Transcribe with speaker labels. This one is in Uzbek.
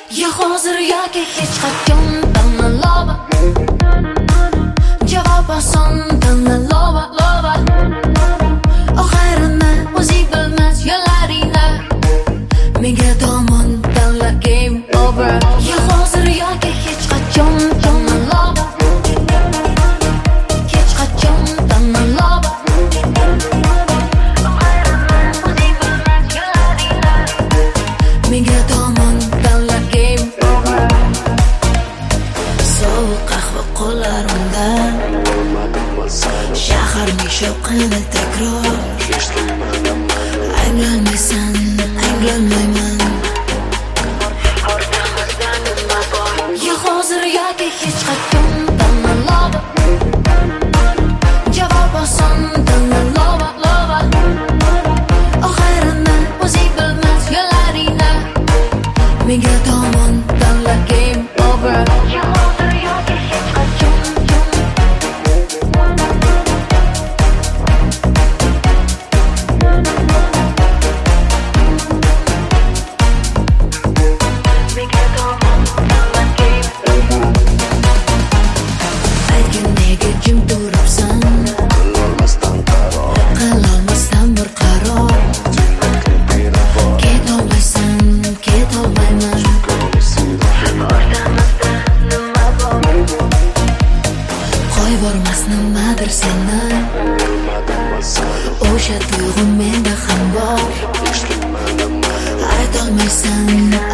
Speaker 1: Ya hozir yoki hech qachon tanlova. Javob oson tanlova. Oxirini o'zing bilmas yo'llaringni. Menga tomon tanla game over. Ya hozir yoki hech qachon tanlova. Hech qachon tanlova. Menga tomon tanla game over. Sovuq qahva qo'llarimda, shaharning shovqini takror. Anglamaysan, anglamayman. Ya hozir yoki hech qachon tanlova. Javob oson tanlova. Oxirini o'zing bilmas yo'llaringni. Menga tomon tanla game over. Ya hozir yoki hech qachon. Menga tomon tanla game over. Aytgin nega jim turibsan? Qilolmasdan bir qaror. Ketolmaysan, ketolmayman. Qo'y bormas nimadir seni. O'sha tuyg'u menda ham bor. Aytolmaysan,